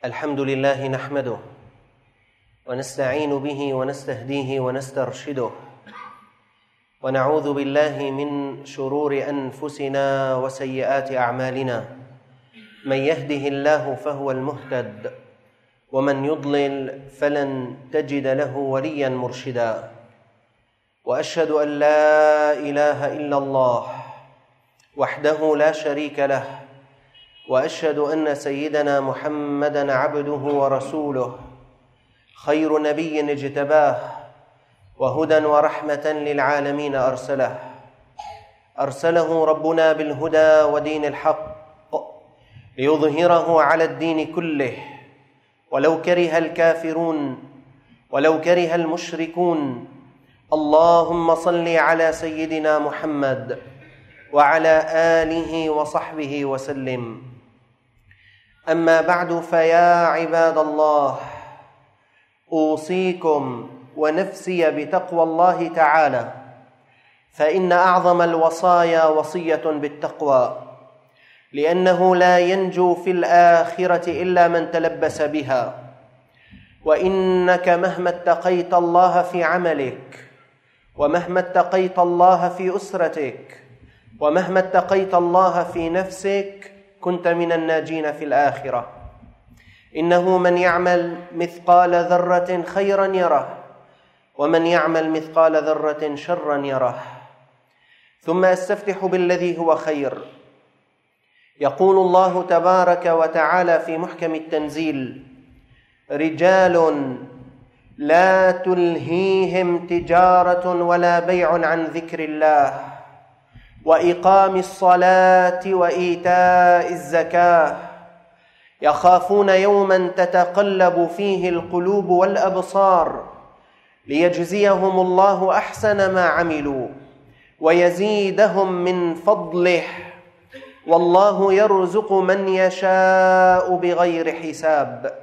الحمد لله نحمده ونستعين به ونستهديه ونسترشده ونعوذ بالله من شرور أنفسنا وسيئات أعمالنا. من يهده الله فهو المهتد ومن يضلل فلن تجد له وليا مرشدا. وأشهد أن لا إله إلا الله وحده لا شريك له، وأشهد أن سيدنا محمدًا عبده ورسوله، خير نبي اجتباه وهدى ورحمة للعالمين أرسله ربنا بالهدى ودين الحق ليظهره على الدين كله ولو كره الكافرون ولو كره المشركون. اللهم صل على سيدنا محمد وعلى آله وصحبه وسلم. أما بعد، فيا عباد الله، أوصيكم ونفسي بتقوى الله تعالى، فإن أعظم الوصايا وصية بالتقوى، لأنه لا ينجو في الآخرة إلا من تلبس بها. وإنك مهما اتقيت الله في عملك، ومهما اتقيت الله في أسرتك، ومهما اتقيت الله في نفسك، كنت من الناجين في الآخرة. إنه من يعمل مثقال ذرة خيرا يره، ومن يعمل مثقال ذرة شرا يره. ثم أستفتح بالذي هو خير. يقول الله تبارك وتعالى في محكم التنزيل: رجال لا تلهيهم تجارة ولا بيع عن ذكر الله وإقام الصلاة وإيتاء الزكاة يخافون يوما تتقلب فيه القلوب والأبصار ليجزيهم الله أحسن ما عملوا ويزيدهم من فضله والله يرزق من يشاء بغير حساب.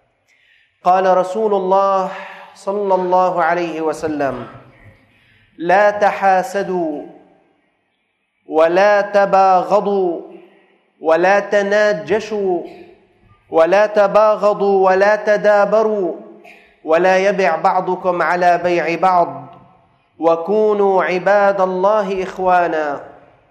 قال رسول الله صلى الله عليه وسلم: لا تحاسدوا ولا تباغضوا ولا تناجشوا ولا تباغضوا ولا تدابروا ولا يبع بعضكم على بيع بعض، وكونوا عباد الله إخوانا.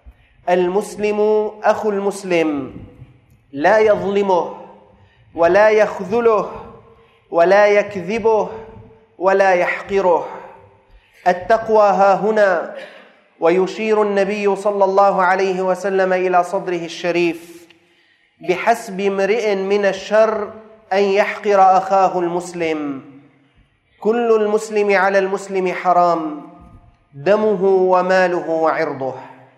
المسلم أخو المسلم، لا يظلمه ولا يخذله ولا يكذبه ولا يحقره. التقوى ها هنا. ويشير النبي صلى الله عليه وسلم إلى صدره الشريف: بحسب امرئ من الشر أن يحقر أخاه المسلم. كل المسلم على المسلم حرام، دمه وماله وعرضه.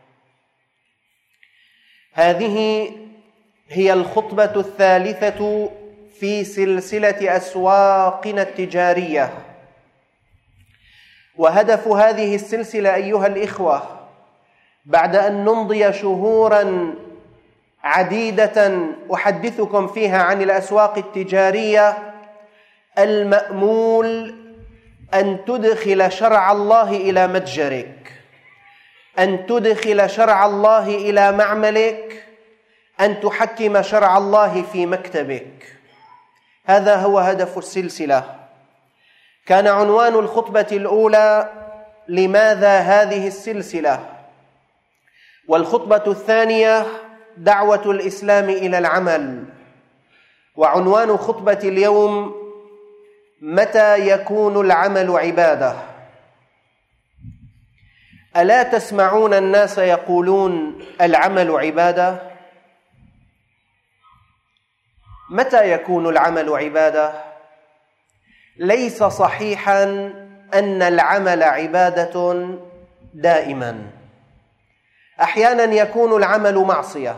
هذه هي الخطبة الثالثة في سلسلة أسواقنا التجارية. وهدف هذه السلسلة أيها الإخوة، بعد أن نمضي شهورا عديدة أحدثكم فيها عن الأسواق التجارية، المأمول أن تدخل شرع الله إلى متجرك، أن تدخل شرع الله إلى معملك، أن تحكم شرع الله في مكتبك. هذا هو هدف السلسلة. كان عنوان الخطبة الأولى: لماذا هذه السلسلة؟ والخطبة الثانية: دعوة الإسلام إلى العمل. وعنوان خطبة اليوم: متى يكون العمل عبادة؟ ألا تسمعون الناس يقولون العمل عبادة؟ متى يكون العمل عبادة؟ ليس صحيحا أن العمل عبادة دائما. أحيانا يكون العمل معصية،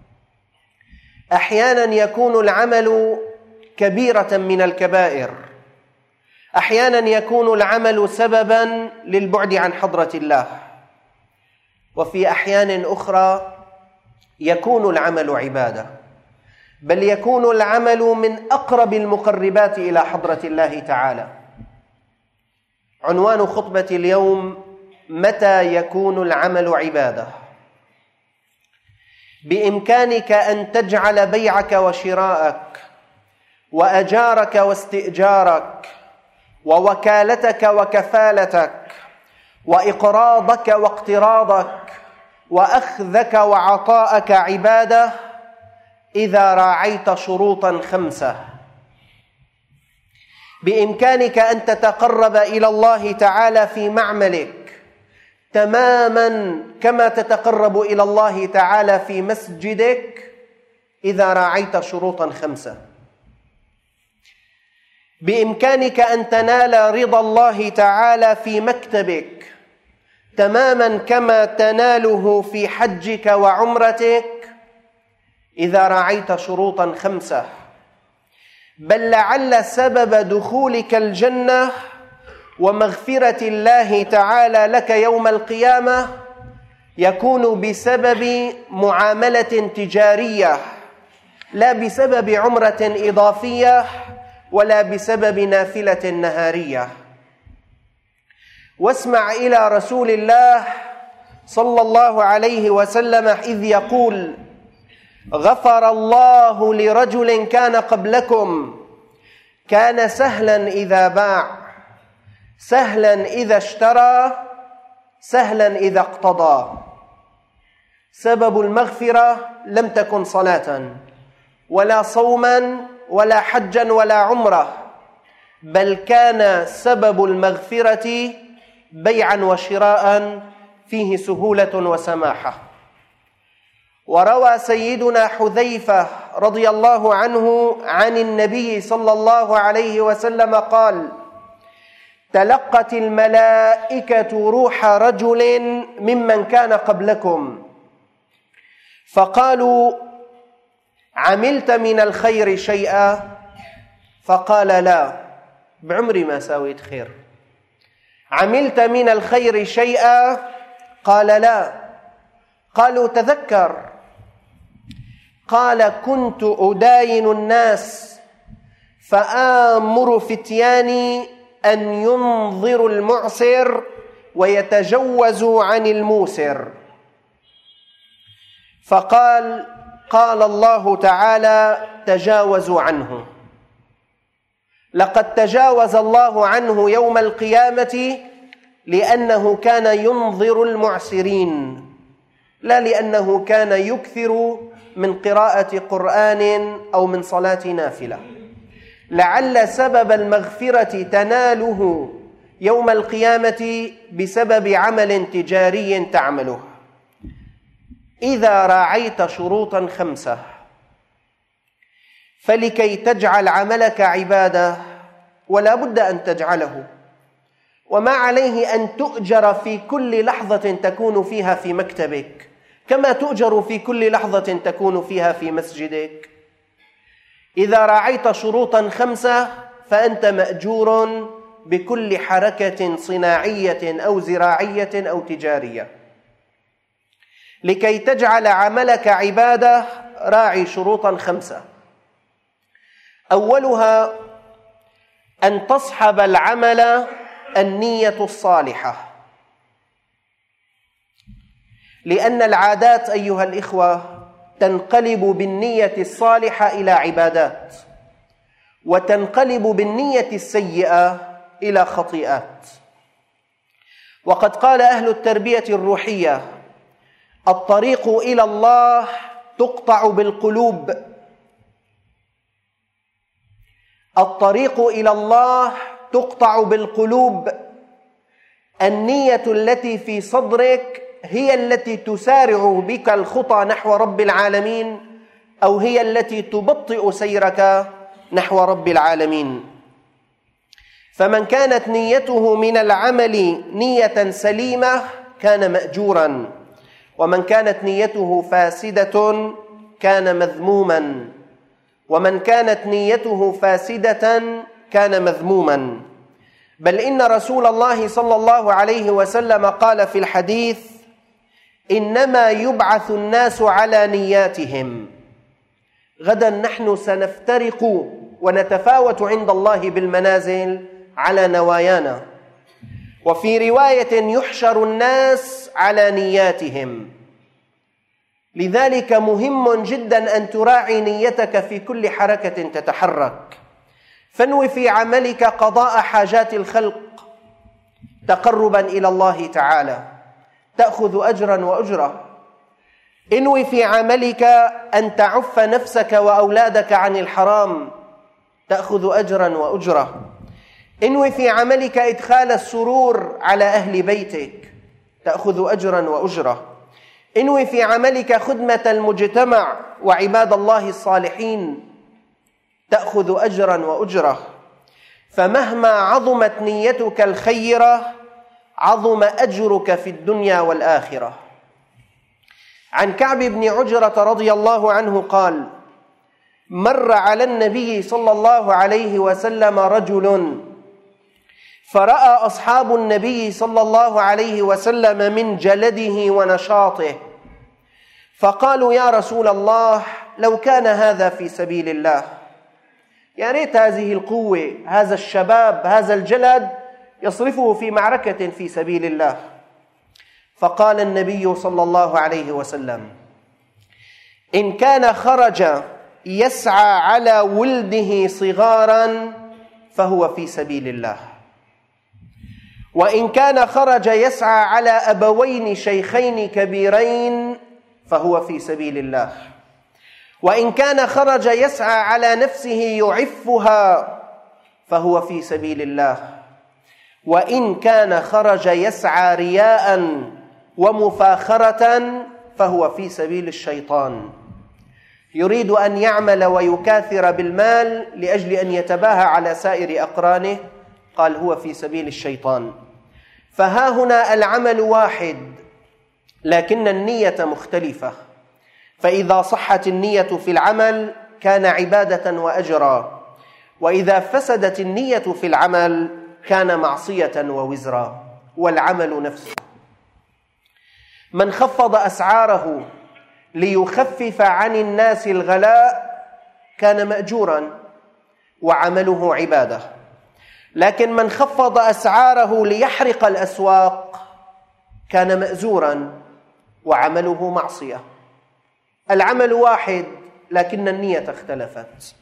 أحيانا يكون العمل كبيرة من الكبائر، أحيانا يكون العمل سببا للبعد عن حضرة الله، وفي أحيان أخرى يكون العمل عبادة، بل يكون العمل من أقرب المقربات إلى حضرة الله تعالى. عنوان خطبة اليوم: متى يكون العمل عبادة؟ بإمكانك أن تجعل بيعك وشراءك وأجارك واستئجارك ووكالتك وكفالتك وإقراضك واقتراضك وأخذك وعطاءك عبادة إذا راعيت شروطا 5. بإمكانك أن تتقرب إلى الله تعالى في معملك تماما كما تتقرب إلى الله تعالى في مسجدك إذا راعيت شروطا 5. بإمكانك أن تنال رضا الله تعالى في مكتبك تماما كما تناله في حجك وعمرتك إذا راعيت شروطا 5. بل لعل سبب دخولك الجنة ومغفرة الله تعالى لك يوم القيامة يكون بسبب معاملة تجارية، لا بسبب عمرة إضافية ولا بسبب نافلة نهارية. واسمع إلى رسول الله صلى الله عليه وسلم إذ يقول: غفر الله لرجل كان قبلكم كان سهلا إذا باع، سهلا إذا اشترى، سهلا إذا اقتضى. سبب المغفرة لم تكن صلاة ولا صوما ولا حجا ولا عمرة، بل كان سبب المغفرة بيعا وشراء فيه سهولة وسماحة. وروى سيدنا حذيفة رضي الله عنه عن النبي صلى الله عليه وسلم قال: تلقت الملائكة روح رجل ممن كان قبلكم فقالوا: عملت من الخير شيئا؟ فقال: لا، بعمري ما سويت خير. عملت من الخير شيئا؟ قال: لا. قالوا: تذكر. قال: كنت أداين الناس فآمر فتياني أن ينظروا المعسر ويتجوزوا عن الموسر. فقال: قال الله تعالى: تجاوزوا عنه. لقد تجاوز الله عنه يوم القيامة لأنه كان ينظر المعسرين، لا لأنه كان يكثر من قراءة قرآن أو من صلاة نافلة. لعل سبب المغفرة تناله يوم القيامة بسبب عمل تجاري تعمله إذا راعيت شروطا 5. فلكي تجعل عملك عبادة ولا بد أن تجعله، وما عليه أن تؤجر في كل لحظة تكون فيها في مكتبك كما تؤجر في كل لحظة تكون فيها في مسجدك. إذا راعيت شروطا 5 فأنت مأجور بكل حركة صناعية أو زراعية أو تجارية. لكي تجعل عملك عبادة راعي شروطا 5. أولها أن تصحب العمل النية الصالحة، لأن العادات أيها الإخوة تنقلب بالنية الصالحة إلى عبادات، وتنقلب بالنية السيئة إلى خطيئات. وقد قال أهل التربية الروحية: الطريق إلى الله تقطع بالقلوب. الطريق إلى الله تقطع بالقلوب. النية التي في صدرك هي التي تسارع بك الخطى نحو رب العالمين، أو هي التي تبطئ سيرك نحو رب العالمين. فمن كانت نيته من العمل نية سليمة كان مأجورا، ومن كانت نيته فاسدة كان مذموما، ومن كانت نيته فاسدة كان مذموما. بل إن رسول الله صلى الله عليه وسلم قال في الحديث: إنما يبعث الناس على نياتهم. غدا نحن سنفترق ونتفاوت عند الله بالمنازل على نوايانا. وفي رواية: يحشر الناس على نياتهم. لذلك مهم جدا أن تراعي نيتك في كل حركة تتحرك. فانو في عملك قضاء حاجات الخلق تقربا إلى الله تعالى، تأخذ أجرا وأجرة. انوي في عملك أن تعف نفسك وأولادك عن الحرام، تأخذ أجرا وأجرة. انوي في عملك إدخال السرور على أهل بيتك، تأخذ أجرا وأجرة. انوي في عملك خدمة المجتمع وعباد الله الصالحين، تأخذ أجرا وأجرة. فمهما عظمت نيتك الخيرة عظم أجرك في الدنيا والآخرة. عن كعب بن عجرة رضي الله عنه قال: مر على النبي صلى الله عليه وسلم رجل فرأى أصحاب النبي صلى الله عليه وسلم من جلده ونشاطه، فقالوا: يا رسول الله، لو كان هذا في سبيل الله، يا ريت هذه القوة، هذا الشباب، هذا الجلد يصرفه في معركة في سبيل الله. فقال النبي صلى الله عليه وسلم: إن كان خرج يسعى على ولده صغارا فهو في سبيل الله، وإن كان خرج يسعى على أبوين شيخين كبيرين فهو في سبيل الله، وإن كان خرج يسعى على نفسه يعفها فهو في سبيل الله، وإن كان خرج يسعى رياء ومفاخرة فهو في سبيل الشيطان. يريد أن يعمل ويكاثر بالمال لأجل أن يتباهى على سائر أقرانه، قال هو في سبيل الشيطان. فها هنا العمل واحد لكن النية مختلفة. فإذا صحت النية في العمل كان عبادة وأجرا، وإذا فسدت النية في العمل كان معصية ووزرا. والعمل نفسه، من خفض أسعاره ليخفف عن الناس الغلاء كان مأجورا وعمله عبادة، لكن من خفض أسعاره ليحرق الأسواق كان مأزورا وعمله معصية. العمل واحد لكن النية اختلفت.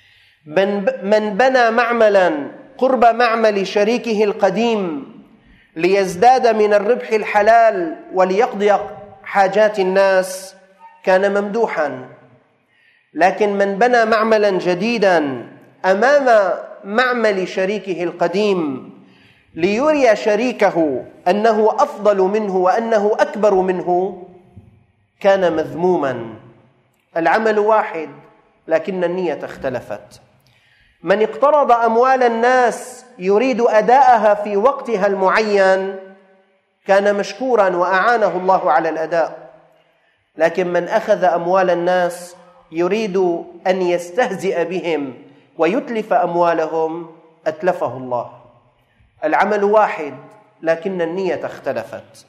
من بنى معملا قرب معمل شريكه القديم ليزداد من الربح الحلال وليقضي حاجات الناس كان ممدوحا، لكن من بنى معملا جديدا أمام معمل شريكه القديم ليري شريكه أنه أفضل منه وأنه أكبر منه كان مذموما. العمل واحد لكن النية اختلفت. من اقترض أموال الناس يريد أداءها في وقتها المعين كان مشكورا وأعانه الله على الأداء، لكن من أخذ أموال الناس يريد أن يستهزئ بهم ويتلف أموالهم أتلفه الله. العمل واحد لكن النية اختلفت.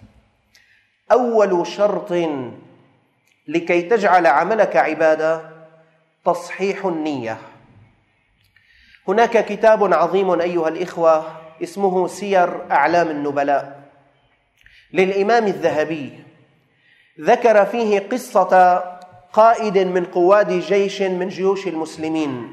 أول شرط لكي تجعل عملك عبادة تصحيح النية. هناك كتاب عظيم أيها الإخوة اسمه سير أعلام النبلاء للإمام الذهبي، ذكر فيه قصة قائد من قواد جيش من جيوش المسلمين.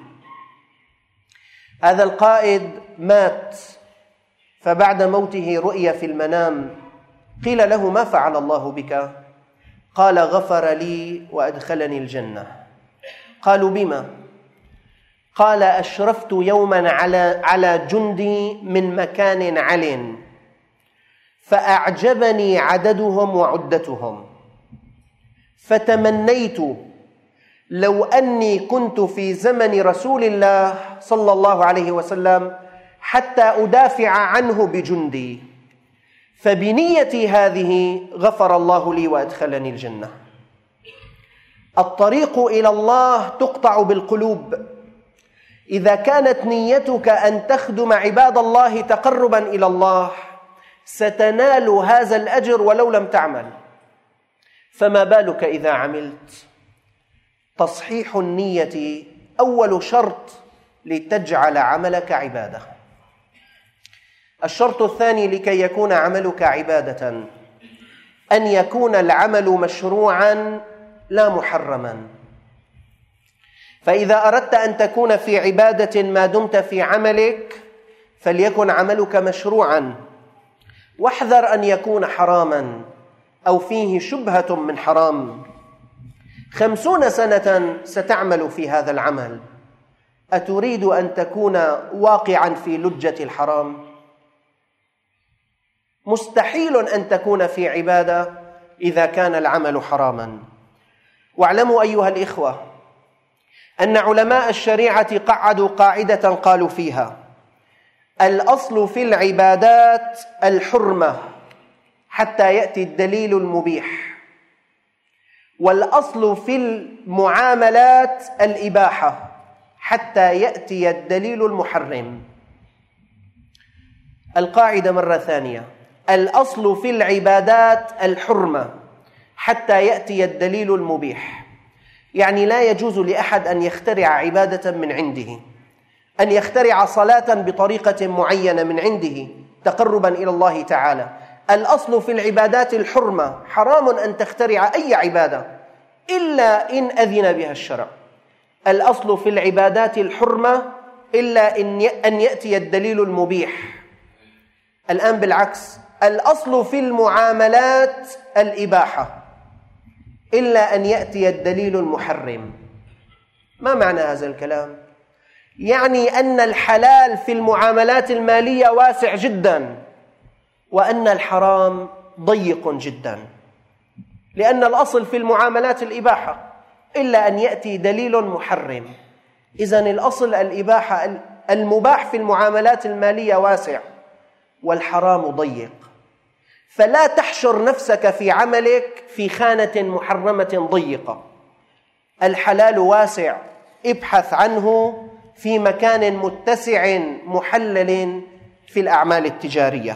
هذا القائد مات، فبعد موته رؤي في المنام، قيل له: ما فعل الله بك؟ قال: غفر لي وأدخلني الجنة. قالوا: بما؟ قال: أشرفت يوما على جندي من مكان عل، فأعجبني عددهم وعدتهم، فتمنيت لو أني كنت في زمن رسول الله صلى الله عليه وسلم حتى أدافع عنه بجندي، فبنيتي هذه غفر الله لي وأدخلني الجنة. الطريق إلى الله تقطع بالقلوب. إذا كانت نيتك أن تخدم عباد الله تقربا إلى الله ستنال هذا الأجر ولو لم تعمل، فما بالك إذا عملت؟ تصحيح النية أول شرط لتجعل عملك عبادة. الشرط الثاني لكي يكون عملك عبادة أن يكون العمل مشروعا لا محرما. فإذا أردت أن تكون في عبادة ما دمت في عملك فليكن عملك مشروعا، واحذر أن يكون حراما أو فيه شبهة من حرام. 50 سنة ستعمل في هذا العمل، أتريد أن تكون واقعا في لجة الحرام؟ مستحيل أن تكون في عبادة إذا كان العمل حراما. واعلموا أيها الإخوة أن علماء الشريعة قعدوا قاعدة قالوا فيها: الأصل في العبادات الحرمة حتى يأتي الدليل المبيح، والأصل في المعاملات الإباحة حتى يأتي الدليل المحرم. القاعدة مرة ثانية: الأصل في العبادات الحرمة حتى يأتي الدليل المبيح. يعني لا يجوز لأحد أن يخترع عبادة من عنده، أن يخترع صلاة بطريقة معينة من عنده تقربا إلى الله تعالى. الأصل في العبادات الحرمة، حرام أن تخترع أي عبادة إلا إن أذن بها الشرع. الأصل في العبادات الحرمة إلا أن يأتي الدليل المبيح. الآن بالعكس، الأصل في المعاملات الإباحة إلا أن يأتي الدليل المحرم. ما معنى هذا الكلام؟ يعني أن الحلال في المعاملات المالية واسع جدا، وأن الحرام ضيق جدا، لأن الأصل في المعاملات الإباحة إلا أن يأتي دليل محرم. إذن الأصل الإباحة، المباح في المعاملات المالية واسع والحرام ضيق. فلا تحشر نفسك في عملك في خانة محرمة ضيقة. الحلال واسع، ابحث عنه في مكان متسع محلل في الأعمال التجارية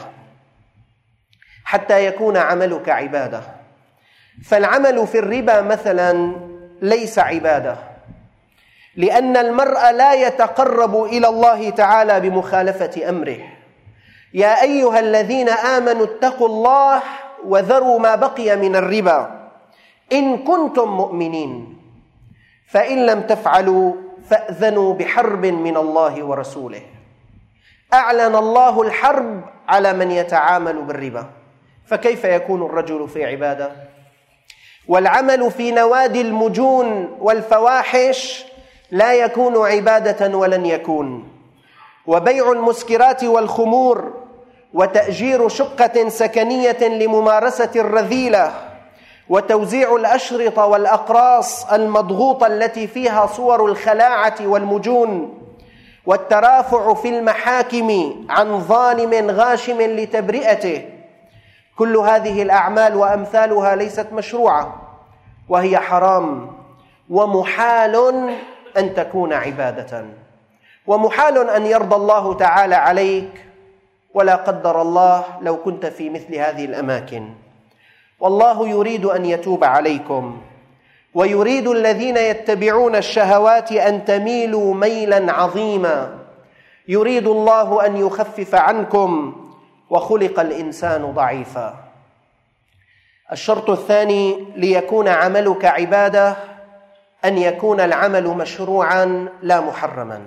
حتى يكون عملك عبادة. فالعمل في الربا مثلا ليس عبادة، لأن المرء لا يتقرب إلى الله تعالى بمخالفة أمره. يا أيها الذين آمنوا اتقوا الله وذروا ما بقي من الربا إن كنتم مؤمنين، فإن لم تفعلوا فأذنوا بحرب من الله ورسوله. أعلن الله الحرب على من يتعامل بالربا، فكيف يكون الرجل في عبادة؟ والعمل في نوادي المجون والفواحش لا يكون عبادة ولن يكون. وبيع المسكرات والخمور وتأجير شقة سكنية لممارسة الرذيلة وتوزيع الأشرطة والأقراص المضغوطة التي فيها صور الخلاعة والمجون والترافع في المحاكم عن ظالم غاشم لتبرئته، كل هذه الأعمال وأمثالها ليست مشروعة، وهي حرام، ومحال أن تكون عبادة، ومحال أن يرضى الله تعالى عليك، ولا قدر الله لو كنت في مثل هذه الأماكن. والله يريد أن يتوب عليكم، ويريد الذين يتبعون الشهوات أن تميلوا ميلا عظيما. يريد الله أن يخفف عنكم، وخلق الإنسان ضعيفا. الشرط الثاني ليكون عملك عبادة أن يكون العمل مشروعا لا محرما.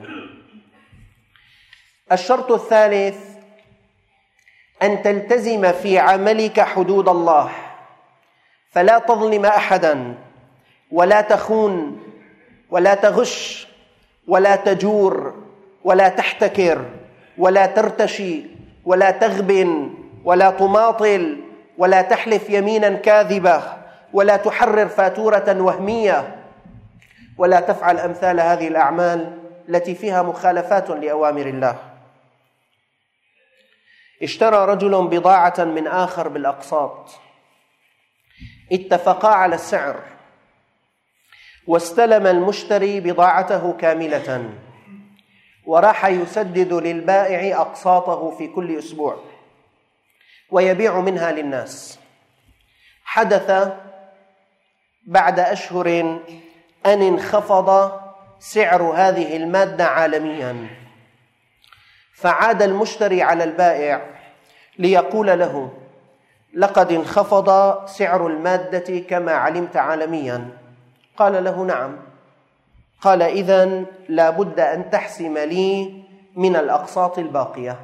الشرط الثالث أن تلتزم في عملك حدود الله، فلا تظلم أحدا، ولا تخون، ولا تغش، ولا تجور، ولا تحتكر، ولا ترتشي، ولا تغبن، ولا تماطل، ولا تحلف يمينا كاذبة، ولا تحرر فاتورة وهمية، ولا تفعل أمثال هذه الأعمال التي فيها مخالفات لأوامر الله. اشترى رجل بضاعة من آخر بالأقساط، اتفقا على السعر، واستلم المشتري بضاعته كاملة، وراح يسدد للبائع أقساطه في كل أسبوع ويبيع منها للناس. حدث بعد أشهر أن انخفض سعر هذه المادة عالميا، فعاد المشتري على البائع ليقول له: لقد انخفض سعر المادة كما علمت عالميا. قال له: نعم. قال: إذن لا بد أن تحسم لي من الأقساط الباقية.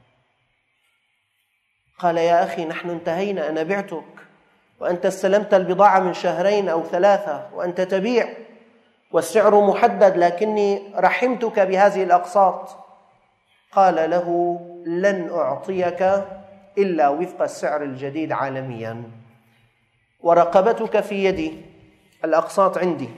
قال: يا أخي، نحن انتهينا، أنا بعتك وأنت استلمت البضاعة من 2 أو 3 وأنت تبيع، والسعر محدد، لكني رحمتك بهذه الأقساط. قال له: لن أعطيك إلا وفق السعر الجديد عالميا، ورقبتك في يدي، الأقساط عندي.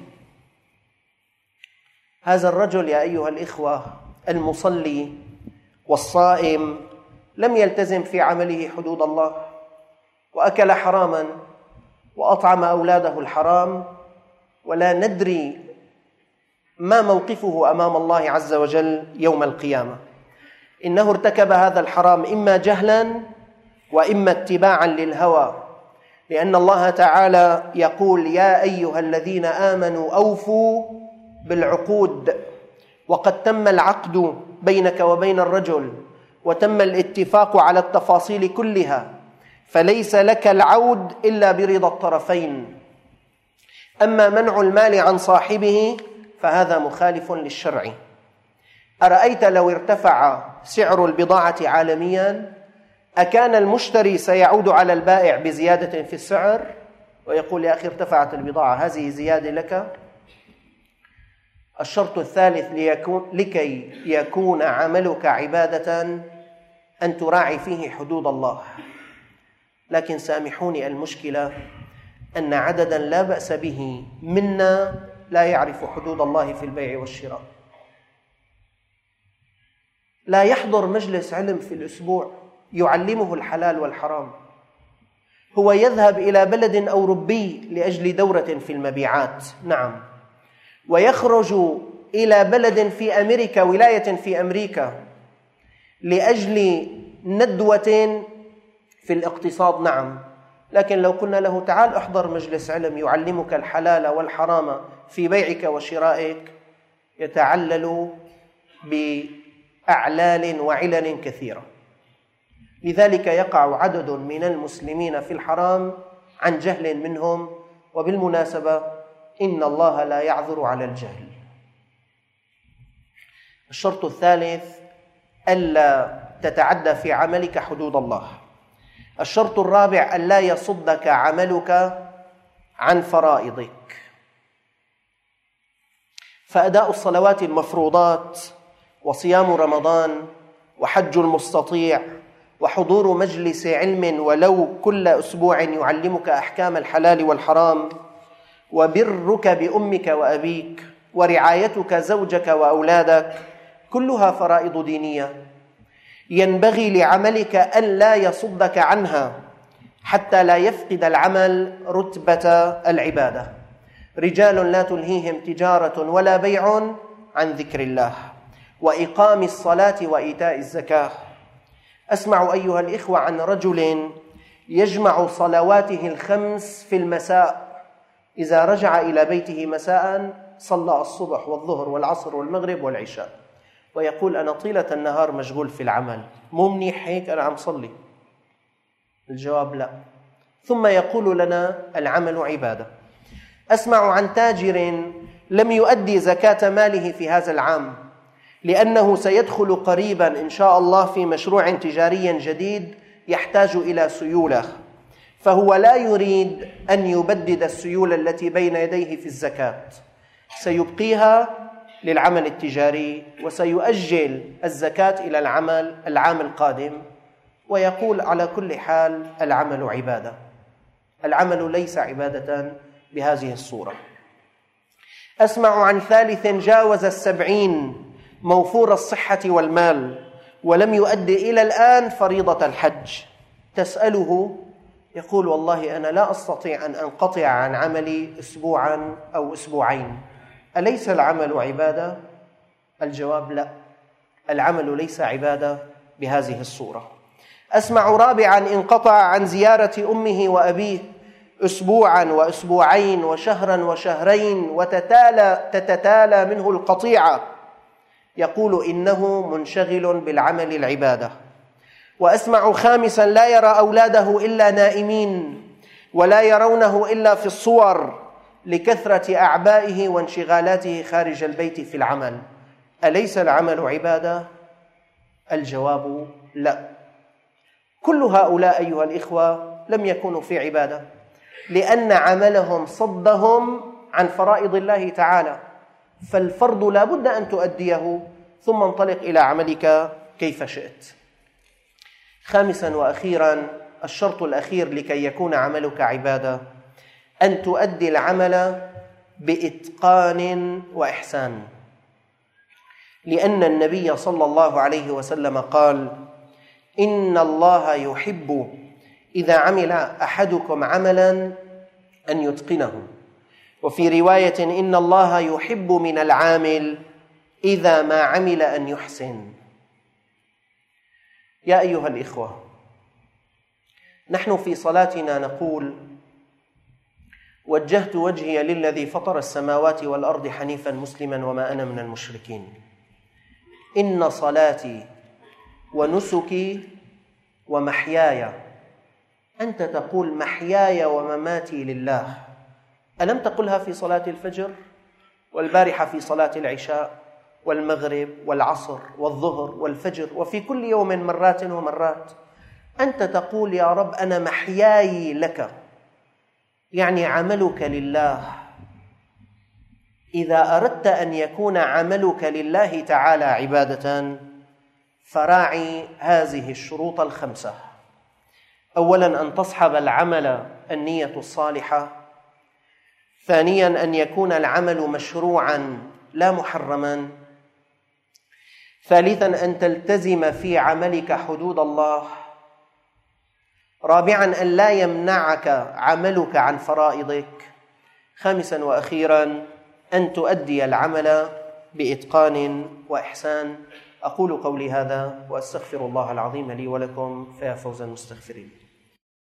هذا الرجل يا أيها الإخوة المصلي والصائم لم يلتزم في عمله حدود الله، وأكل حراما وأطعم أولاده الحرام، ولا ندري ما موقفه أمام الله عز وجل يوم القيامة. إنه ارتكب هذا الحرام إما جهلا وإما اتباعا للهوى، لأن الله تعالى يقول: يا أيها الذين آمنوا أوفوا بالعقود، وقد تم العقد بينك وبين الرجل وتم الاتفاق على التفاصيل كلها، فليس لك العود إلا برضا الطرفين. أما منع المال عن صاحبه فهذا مخالف للشرع. أرأيت لو ارتفع سعر البضاعة عالميا، أكان المشتري سيعود على البائع بزيادة في السعر ويقول: يا أخي، ارتفعت البضاعة، هذه زيادة لك؟ الشرط الثالث لكي يكون عملك عبادة أن تراعي فيه حدود الله. لكن سامحوني، المشكلة أن عددا لا بأس به منا لا يعرف حدود الله في البيع والشراء. لا يحضر مجلس علم في الأسبوع يعلمه الحلال والحرام، هو يذهب إلى بلد أوروبي لأجل دورة في المبيعات، نعم، ويخرج إلى بلد في أمريكا، ولاية في أمريكا، لأجل ندوة في الاقتصاد، نعم. لكن لو قلنا له: تعال احضر مجلس علم يعلمك الحلال والحرام في بيعك وشرائك، يتعلل بأعلال وعلل كثيرة. لذلك يقع عدد من المسلمين في الحرام عن جهل منهم، وبالمناسبة إن الله لا يعذر على الجهل. الشرط الثالث: ألا تتعدى في عملك حدود الله. الشرط الرابع: ألا يصدك عملك عن فرائضك. فأداء الصلوات المفروضات وصيام رمضان وحج المستطيع وحضور مجلس علم ولو كل أسبوع يعلمك أحكام الحلال والحرام، وبرك بأمك وأبيك، ورعايتك زوجك وأولادك، كلها فرائض دينية ينبغي لعملك أن لا يصدك عنها حتى لا يفقد العمل رتبة العبادة. رجال لا تلهيهم تجارة ولا بيع عن ذكر الله وإقام الصلاة وإيتاء الزكاة. أسمع أيها الإخوة عن رجل يجمع صلواته 5 في المساء، إذا رجع إلى بيته مساء صلى الصبح والظهر والعصر والمغرب والعشاء، ويقول: أنا طيلة النهار مشغول في العمل، مو منيح هيك أنا عم صلي؟ الجواب لا. ثم يقول لنا: العمل عبادة. أسمع عن تاجر لم يؤدي زكاة ماله في هذا العام، لأنه سيدخل قريبا إن شاء الله في مشروع تجاري جديد يحتاج إلى سيولة، فهو لا يريد أن يبدد السيولة التي بين يديه في الزكاة، سيبقيها للعمل التجاري وسيؤجل الزكاة إلى العام القادم، ويقول: على كل حال العمل عبادة. العمل ليس عبادة بهذه الصورة. أسمع عن ثالث جاوز 70 موفور الصحة والمال ولم يؤدي إلى الآن فريضة الحج، تسأله يقول: والله أنا لا أستطيع أن أنقطع عن عملي أسبوعا أو أسبوعين، أليس العمل عبادة؟ الجواب لا، العمل ليس عبادة بهذه الصورة. أسمع رابعا انقطع عن زيارة أمه وأبيه أسبوعا وأسبوعين وشهرا وشهرين وتتتالى منه القطيعة، يقول: إنه منشغل بالعمل العبادة. وأسمع خامسا لا يرى أولاده إلا نائمين ولا يرونه إلا في الصور، لكثرة أعبائه وانشغالاته خارج البيت في العمل. أليس العمل عبادة؟ الجواب لا. كل هؤلاء أيها الإخوة لم يكونوا في عبادة، لأن عملهم صدهم عن فرائض الله تعالى، فالفرض لا بد أن تؤديه ثم انطلق إلى عملك كيف شئت. خامسا وأخيرا، الشرط الأخير لكي يكون عملك عبادة أن تؤدي العمل بإتقان وإحسان، لأن النبي صلى الله عليه وسلم قال: إن الله يحب إذا عمل أحدكم عملا أن يتقنه، وفي رواية: إن الله يحب من العامل إذا ما عمل أن يحسن. يا أيها الإخوة، نحن في صلاتنا نقول: وجهت وجهي للذي فطر السماوات والأرض حنيفا مسلما وما أنا من المشركين. إن صلاتي ونسكي ومحياي، أنت تقول محياي ومماتي لله، ألم تقلها في صلاة الفجر والبارحة في صلاة العشاء والمغرب والعصر والظهر والفجر وفي كل يوم مرات ومرات؟ أنت تقول: يا رب أنا محياي لك، يعني عملك لله. إذا أردت أن يكون عملك لله تعالى عبادة فراعي هذه الشروط الخمسة. أولا، أن تصحب العمل النية الصالحة. ثانيا، أن يكون العمل مشروعا لا محرما. ثالثا، أن تلتزم في عملك حدود الله. رابعا، أن لا يمنعك عملك عن فرائضك. خامسا وأخيرا، أن تؤدي العمل بإتقان وإحسان. أقول قولي هذا وأستغفر الله العظيم لي ولكم، فيا فوز المستغفرين.